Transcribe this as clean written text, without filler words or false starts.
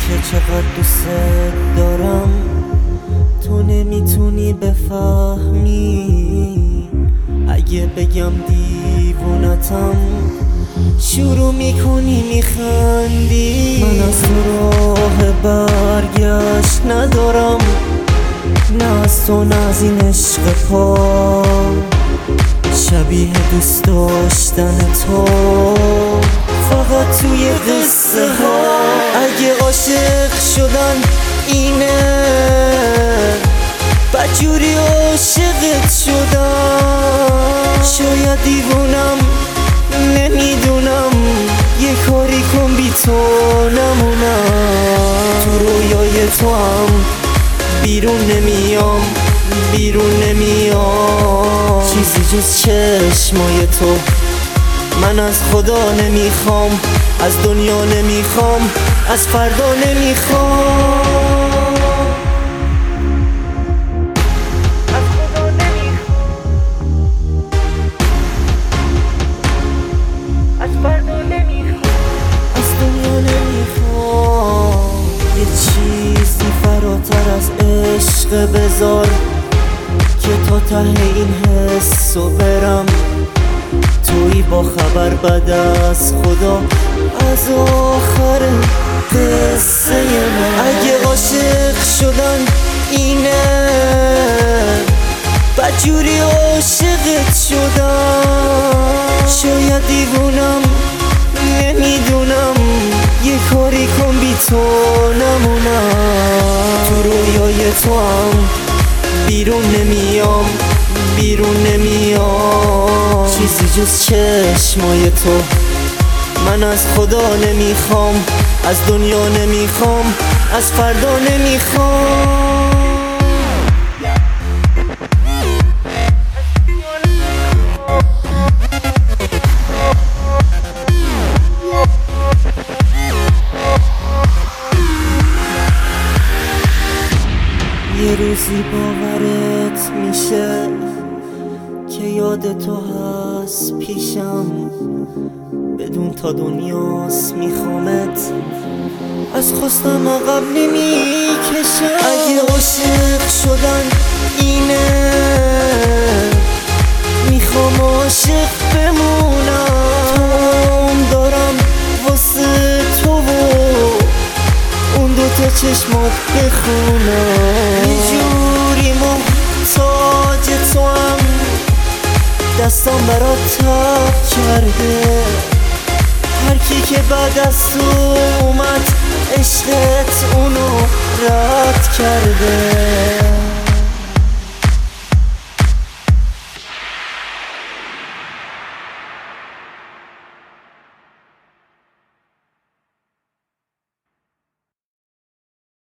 که چقدر دوست دارم، تو نمیتونی بفهمی. اگه بگم دیوونتم، شروع میکنی میخندی. من از تو راه برگشت ندارم، نه از تو نه از این عشق پا، شبیه دوست داشتن تو فقط توی قصه ها. اگه عاشق شدن اینه، بدجوری عاشقت شدم. شاید دیوونم، نمیدونم، یه کاری کن بی تو نمونم. تو رویای تو هم بیرون نمیام، بیرون نمیام. چیزی جز چشمای تو من از خدا نمیخوام، از دنیا نمیخوام، از فردا نمیخوام. از خدا نمیخوام، از فردا نمیخوام، از دنیا نمیخوام. یه چیزی فراتر از عشق بذار که تا ته این حسو برم. تویی با خبر بعد از خدا از آخر قصه من. اگه عاشق شدن اینه، بدجوری عاشقت شدم. شاید دیوونم، نمیدونم، یه کاری کن بی تو نمونم. تو رویای تو هم بیرون نمیام، بیرون نمیام. چیزی جز چشمای تو من از خدا نمیخوام، از دنیا نمیخوام، از فردا نمیخوام. یه روزی باورت میشه که یاد تو هست پیشم، بدون تا دنیاست میخوامت، از خواستم عقب نمیکشم. اگه عاشق شدن اینه، میخوام عاشق بمونم. توام دارم واسه تو و اون دوتا چشمات بخونم. یه جوری محتاج تو هم، دستام برات تب کرده. هر کی که بعد از تو اومد، عشقت اونو رد کرده.